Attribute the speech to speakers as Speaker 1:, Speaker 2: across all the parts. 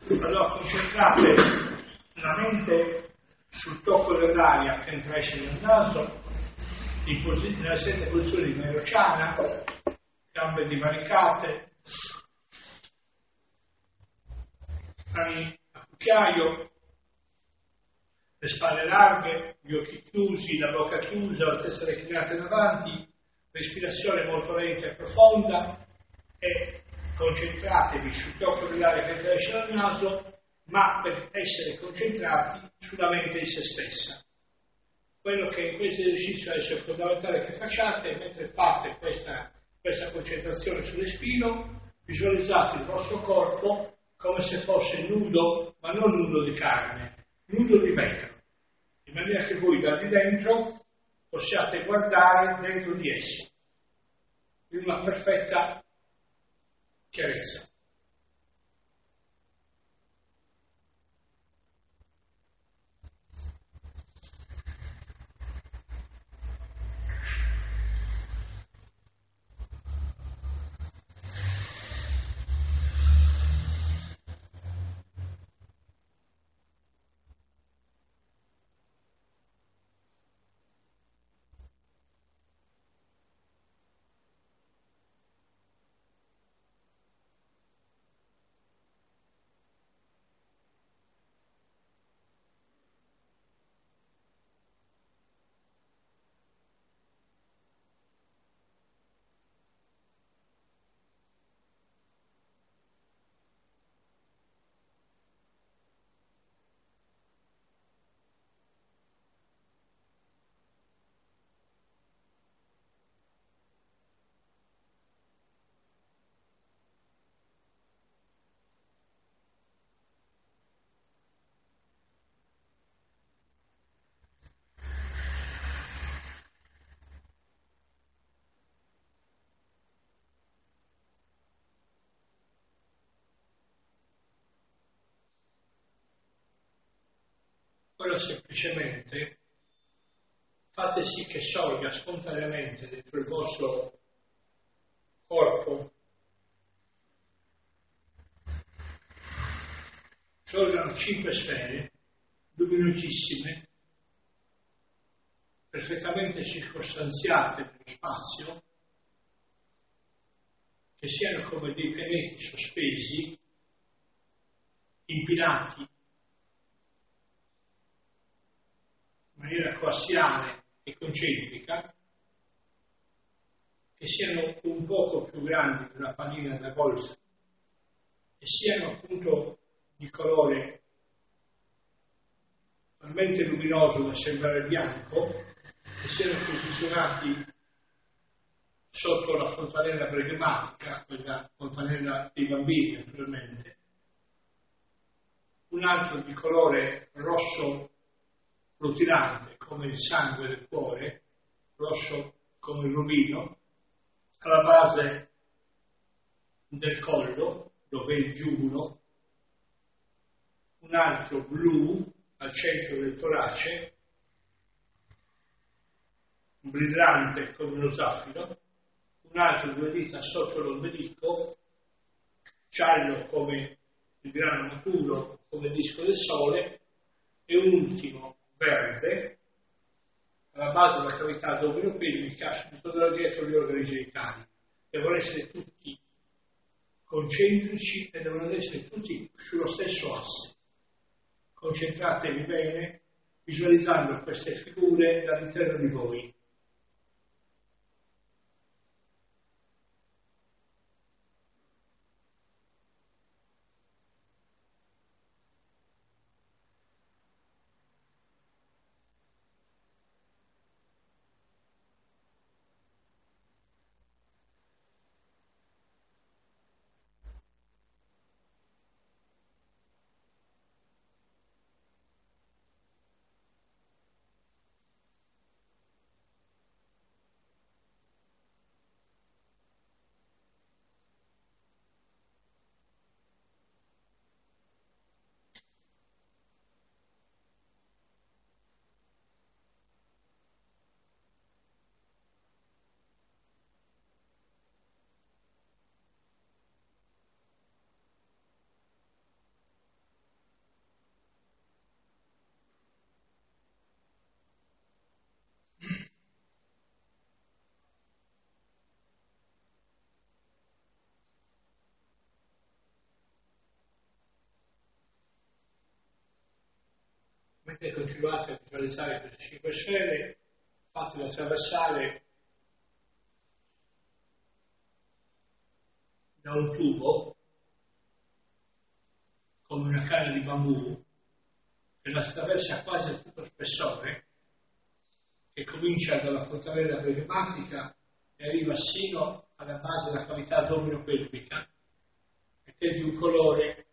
Speaker 1: Allora concentrate la mente sul tocco dell'aria che entra e esce dal naso, nelle 7 posizioni di Vairocana, gambe divaricate, mani a cucchiaio, le spalle larghe, gli occhi chiusi, la bocca chiusa, la testa reclinata in avanti, respirazione molto lenta e profonda, e concentratevi sul tocco dell'aria che entra e esce dal naso, ma per essere concentrati sulla mente in se stessa. Quello che in questo esercizio adesso è fondamentale che facciate, mentre fate questa concentrazione sul respiro, visualizzate il vostro corpo come se fosse nudo, ma non nudo di carne, nudo di vetro, in maniera che voi da di dentro possiate guardare dentro di esso, in una perfetta chiarezza. Ora semplicemente fate sì che sorga spontaneamente dentro il vostro corpo, sorgano 5 sfere luminosissime, perfettamente circostanziate nello spazio, che siano come dei pianeti sospesi, impilati in maniera coassiale e concentrica, che siano un poco più grandi di una pallina da golf e siano appunto di colore talmente luminoso da sembrare bianco, che siano posizionati sotto la fontanella pregmatica, quella fontanella dei bambini naturalmente, un altro di colore rosso rutilante come il sangue del cuore, rosso come il rubino, alla base del collo, dove è il giugulo, un altro blu al centro del torace, brillante come lo zaffiro, un altro 2 dita sotto l'ombelico, giallo come il grano maturo, come il disco del sole, e un ultimo verde alla base della cavità addominopelvica, sono dietro gli organi genitali. Devono essere tutti concentrici e devono essere tutti sullo stesso asse. Concentratevi bene, visualizzando queste figure dall'interno di voi. mentre continuate a visualizzare queste 5 sfere, fatele attraversare da un tubo come una canna di bambù che la attraversa quasi a tutto spessore, che comincia dalla fontanella pneumatica e arriva sino alla base della cavità addominopelvica, ed è di un colore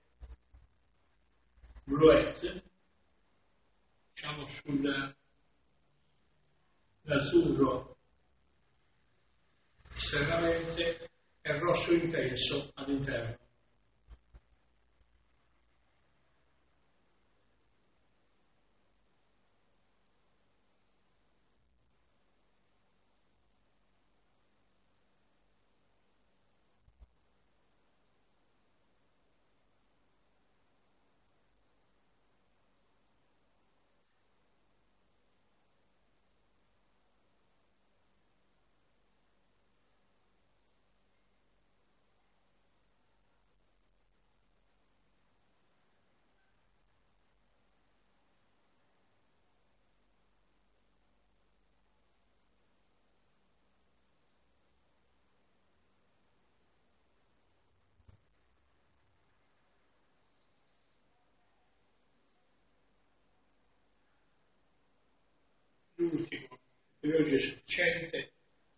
Speaker 1: bluette, diciamo sull'azzurro esternamente e il rosso intenso all'interno. L'ultimo, per oggi è sufficiente,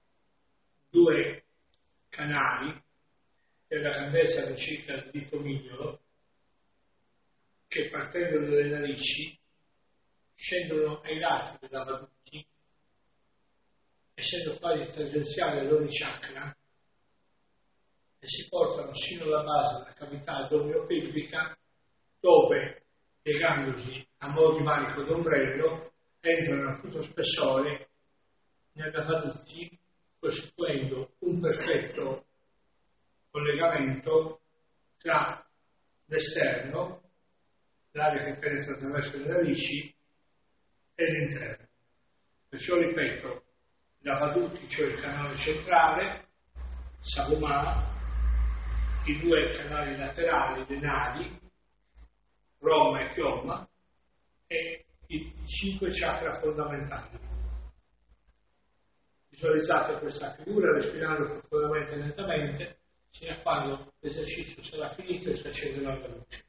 Speaker 1: 2 canali della grandezza di circa il dito mignolo che partendo dalle narici scendono ai lati della vaduti, essendo quasi tangenziali ad ogni chakra, e si portano sino alla base della cavità addominopelvica, dove, piegandosi a mo' di manico d'ombrello, entrano a tutto spessore nella vaduti, costituendo un perfetto collegamento tra l'esterno, l'aria che penetra attraverso le narici, e l'interno. Perciò ripeto, la vaduti, cioè il canale centrale, Sagomà, i 2 canali laterali, le navi, Roma e Chioma, e i 5 chakra fondamentali. Visualizzate questa figura respirando profondamente e lentamente, fino a quando l'esercizio sarà finito e si accenderà la luce.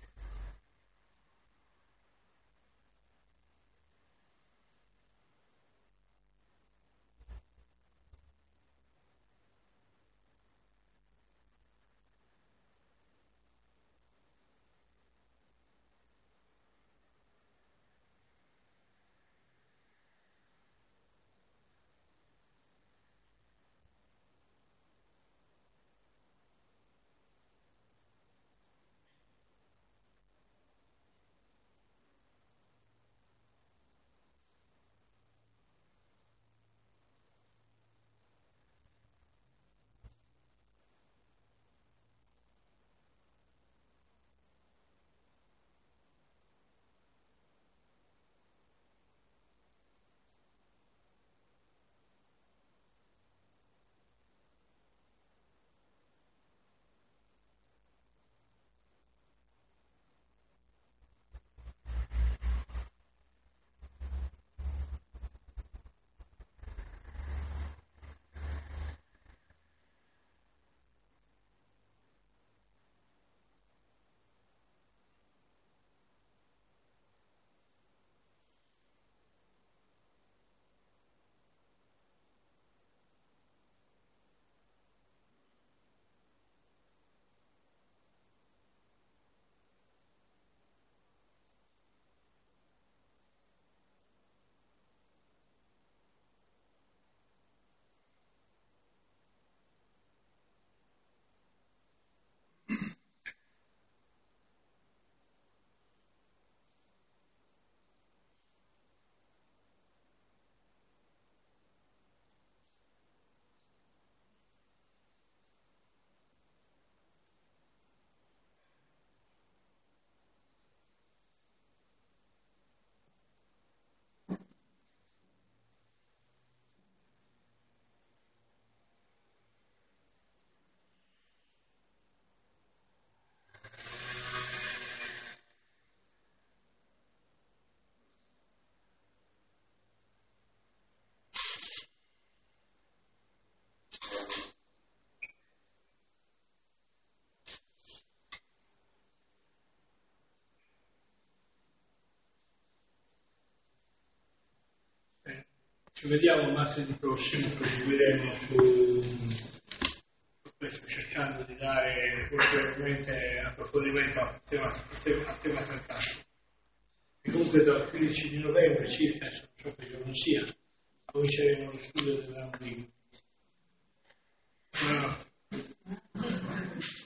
Speaker 1: Ci vediamo martedì prossimo, proseguiremo su questo, cercando di dare ulteriormente approfondimento al tema trattato. E comunque dal 15 di novembre circa, non so che giorno sia, cominceremo lo studio dell'anno.